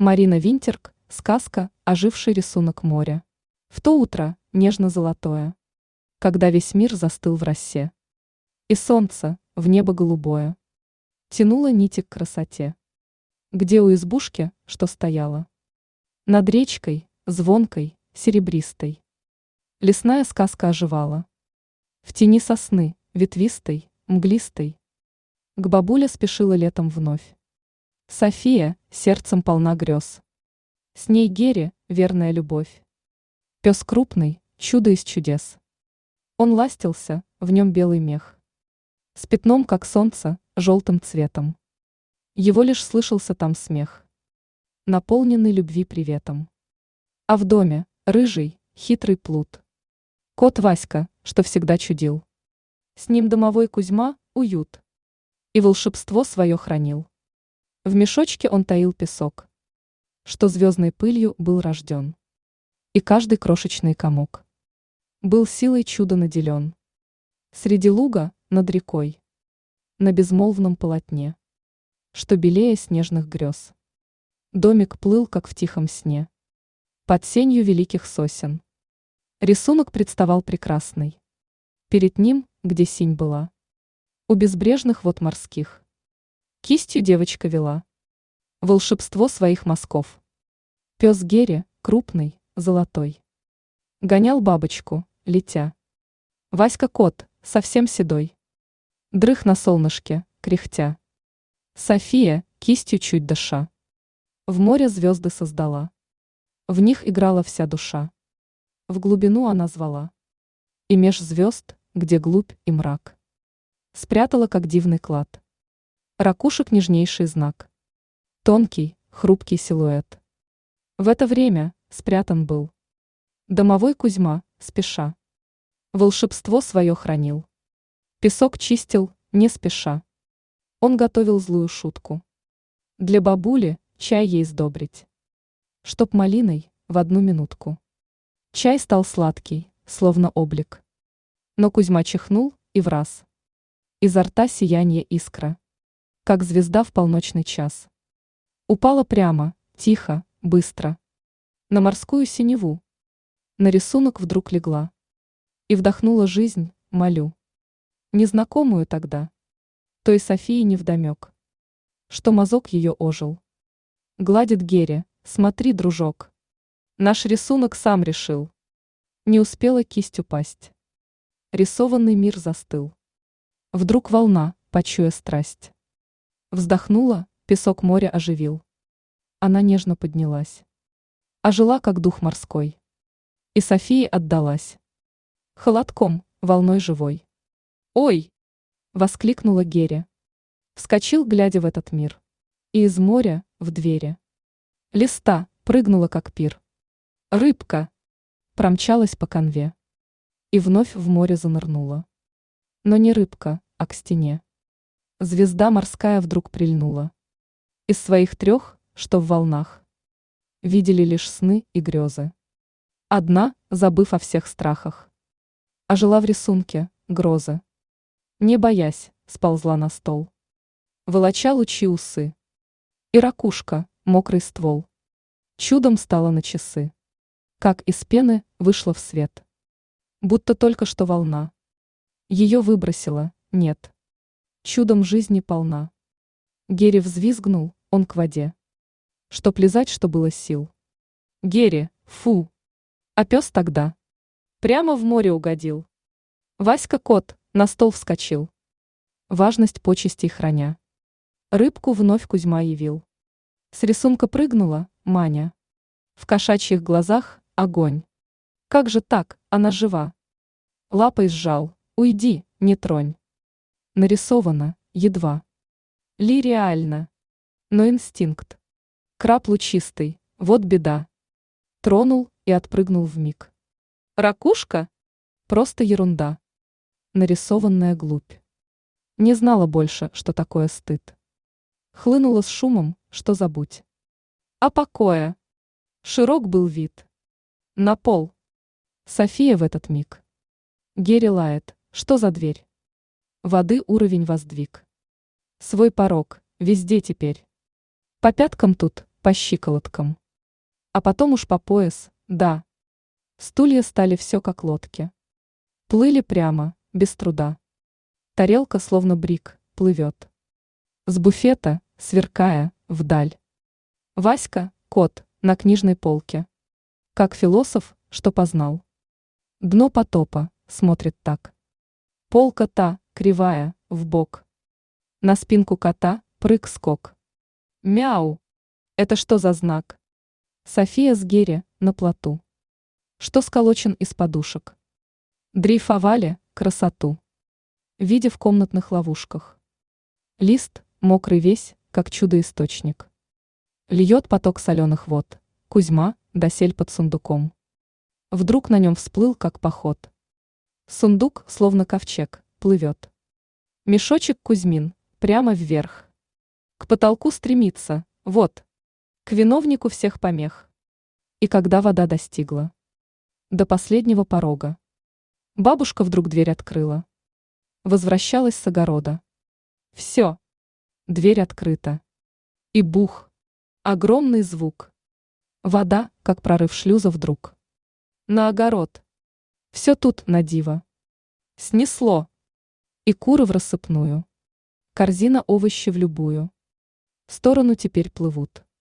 Марина Винтерк, сказка «Оживший рисунок моря». В то утро, нежно-золотое, когда весь мир застыл в росе, и солнце, в небо голубое, тянуло нити к красоте. Где у избушки, что стояла над речкой, звонкой, серебристой, лесная сказка оживала. В тени сосны, ветвистой, мглистой, к бабуле спешила летом вновь. София, сердцем полна грез. С ней Гере, верная любовь. Пес крупный, чудо из чудес. Он ластился, в нем белый мех. С пятном, как солнце, желтым цветом. Его лишь слышался там смех, наполненный любви приветом. А в доме, рыжий, хитрый плут. Кот Васька, что всегда чудил. С ним домовой Кузьма, уют. И волшебство свое хранил. В мешочке он таил песок, что звездной пылью был рожден. И каждый крошечный комок был силой чуда наделен. Среди луга, над рекой, на безмолвном полотне, что белее снежных грез. Домик плыл, как в тихом сне, под сенью великих сосен. Рисунок представал прекрасный. Перед ним, где синь была, у безбрежных вод морских, кистью девочка вела волшебство своих мазков. Пес Гере, крупный, золотой, гонял бабочку, летя. Васька кот, совсем седой, дрых на солнышке, кряхтя. София, кистью чуть дыша, в море звезды создала. В них играла вся душа. В глубину она звала. И меж звезд, где глубь и мрак, спрятала, как дивный клад, ракушек нежнейший знак. Тонкий, хрупкий силуэт. В это время спрятан был домовой Кузьма, спеша. Волшебство свое хранил. Песок чистил, не спеша. Он готовил злую шутку. Для бабули чай ей сдобрить, чтоб малиной в одну минутку. Чай стал сладкий, словно облик. Но Кузьма чихнул и враз. Изо рта сияние искра, как звезда в полночный час. Упала прямо, тихо, быстро, на морскую синеву. На рисунок вдруг легла и вдохнула жизнь, молю. Незнакомую тогда, той Софии невдомек, что мазок ее ожил. Гладит Гере, смотри, дружок, наш рисунок сам решил. Не успела кисть упасть. Рисованный мир застыл. Вдруг волна, почуя страсть, вздохнула, песок моря оживил. Она нежно поднялась, ожила, как дух морской. И Софии отдалась холодком, волной живой. «Ой!» — воскликнула Гере. Вскочил, глядя в этот мир. И из моря, в двери, листа, прыгнула, как пир. Рыбка промчалась по канве и вновь в море занырнула. Но не рыбка, а к стене звезда морская вдруг прильнула. Из своих трех, что в волнах, видели лишь сны и грезы. Одна, забыв о всех страхах, ожила в рисунке, грозы. Не боясь, сползла на стол, волоча лучи усы. И ракушка, мокрый ствол, чудом стала на часы. Как из пены вышла в свет, будто только что волна ее выбросила, нет, чудом жизни полна. Гере взвизгнул, он к воде, чтоб лизать, что было сил. Гере, фу! А пес тогда прямо в море угодил. Васька кот на стол вскочил, важность почестей храня. Рыбку вновь Кузьма явил. С рисунка прыгнула Маня. В кошачьих глазах огонь. Как же так, она жива. Лапой сжал, уйди, не тронь. Нарисовано, едва ли реально, но инстинкт. Краб лучистый, вот беда. Тронул и отпрыгнул вмиг. Ракушка? Просто ерунда. Нарисованная глупь. Не знала больше, что такое стыд. Хлынула с шумом, что забудь. А покоя. Широк был вид. На пол. София в этот миг. Гере лает, что за дверь? Воды уровень воздвиг. Свой порог, везде теперь. По пяткам тут, по щиколоткам. А потом уж по пояс, да. Стулья стали все как лодки. Плыли прямо, без труда. Тарелка, словно брик, плывет. С буфета, сверкая, вдаль. Васька, кот, на книжной полке. Как философ, что познал. Дно потопа, смотрит так. Полка та, кривая, вбок. На спинку кота, прыг-скок. Мяу! Это что за знак? София с Гере на плоту. Что сколочен из подушек. Дрейфовали красоту. Видя в комнатных ловушках. Лист, мокрый весь, как чудо-источник. Льет поток соленых вод. Кузьма, досель под сундуком. Вдруг на нем всплыл, как поход. Сундук, словно ковчег, плывет. Мешочек Кузьмин, прямо вверх. К потолку стремится, вот. К виновнику всех помех. И когда вода достигла до последнего порога, бабушка вдруг дверь открыла. Возвращалась с огорода. Все. Дверь открыта. И бух. Огромный звук. Вода, как прорыв шлюза вдруг. На огород. Все тут на диво. Снесло. И куры в рассыпную. Корзина овощи в любую сторону теперь плывут.